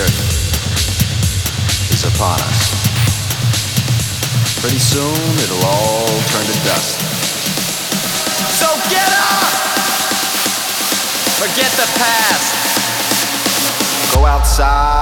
earth is upon us. Pretty soon it'll all turn to dust. So get up! Forget the past. Go outside.